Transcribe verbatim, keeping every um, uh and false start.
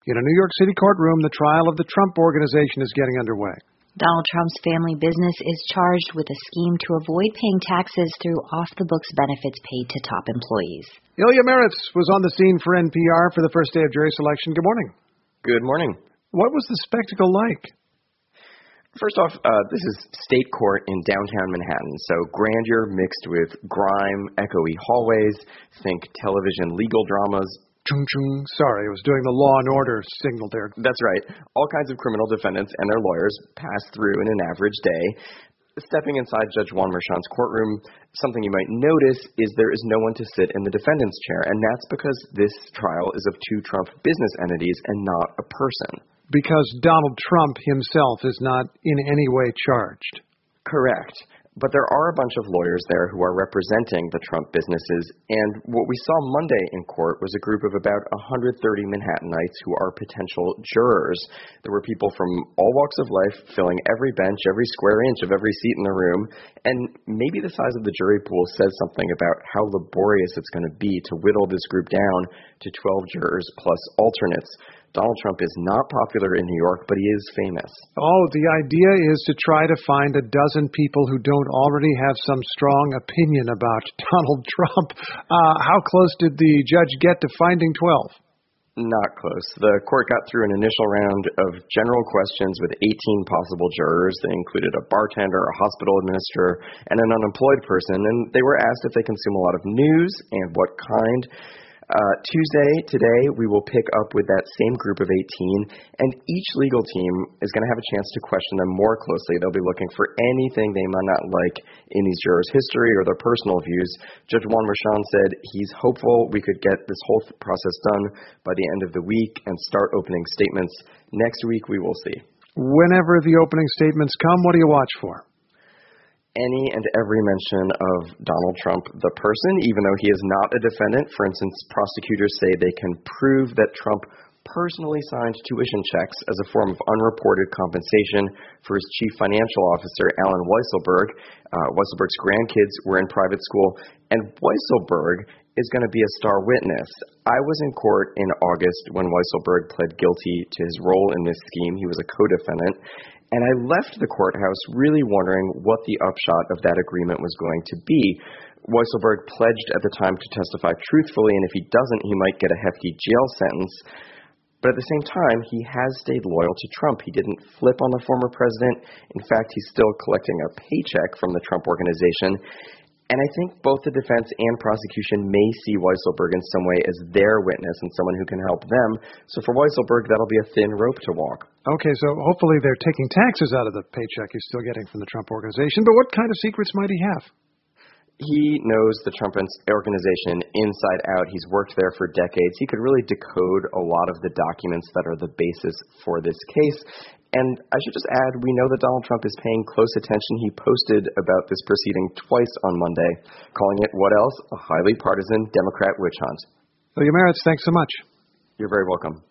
In a New York City courtroom, the trial of the Trump Organization is getting underway. Donald Trump's family business is charged with a scheme to avoid paying taxes through off-the-books benefits paid to top employees. Ilya Meritz was on the scene for N P R for the first day of jury selection. Good morning. Good morning. What was the spectacle like? First off, uh, this is state court in downtown Manhattan, so grandeur mixed with grime, echoey hallways, think television legal dramas. Chung chung. Sorry, I was doing the Law and Order signal there. That's right. All kinds of criminal defendants and their lawyers pass through in an average day. Stepping inside Judge Juan Merchan's courtroom, something you might notice is there is no one to sit in the defendant's chair, and that's because this trial is of two Trump business entities and not a person. Because Donald Trump himself is not in any way charged. Correct. But there are a bunch of lawyers there who are representing the Trump businesses, and what we saw Monday in court was a group of about one hundred thirty Manhattanites who are potential jurors. There were people from all walks of life filling every bench, every square inch of every seat in the room, and maybe the size of the jury pool says something about how laborious it's going to be to whittle this group down to twelve jurors plus alternates. Donald Trump is not popular in New York, but he is famous. Oh, the idea is to try to find a dozen people who don't already have some strong opinion about Donald Trump. Uh, how close did the judge get to finding twelve? Not close. The court got through an initial round of general questions with eighteen possible jurors. They included a bartender, a hospital administrator, and an unemployed person, and they were asked if they consume a lot of news and what kind. Uh, Tuesday, today, we will pick up with that same group of eighteen, and each legal team is going to have a chance to question them more closely. They'll be looking for anything they might not like in these jurors' history or their personal views. Judge Juan Merchan said he's hopeful we could get this whole process done by the end of the week and start opening statements. Next week, we will see. Whenever the opening statements come, what do you watch for? Any and every mention of Donald Trump, the person, even though he is not a defendant. For instance, prosecutors say they can prove that Trump personally signed tuition checks as a form of unreported compensation for his chief financial officer, Allen Weisselberg. Uh, Weisselberg's grandkids were in private school, and Weisselberg is going to be a star witness. I was in court in August when Weisselberg pled guilty to his role in this scheme. He was a co-defendant. And I left the courthouse really wondering what the upshot of that agreement was going to be. Weisselberg pledged at the time to testify truthfully, and if he doesn't, he might get a hefty jail sentence. But at the same time, he has stayed loyal to Trump. He didn't flip on the former president. In fact, he's still collecting a paycheck from the Trump Organization. And I think both the defense and prosecution may see Weisselberg in some way as their witness and someone who can help them. So for Weisselberg, that'll be a thin rope to walk. Okay, so hopefully they're taking taxes out of the paycheck he's still getting from the Trump Organization. But what kind of secrets might he have? He knows the Trump Organization inside out. He's worked there for decades. He could really decode a lot of the documents that are the basis for this case. And I should just add, we know that Donald Trump is paying close attention. He posted about this proceeding twice on Monday, calling it, what else? A highly partisan Democrat witch hunt. Ilya Meritz, thanks so much. You're very welcome.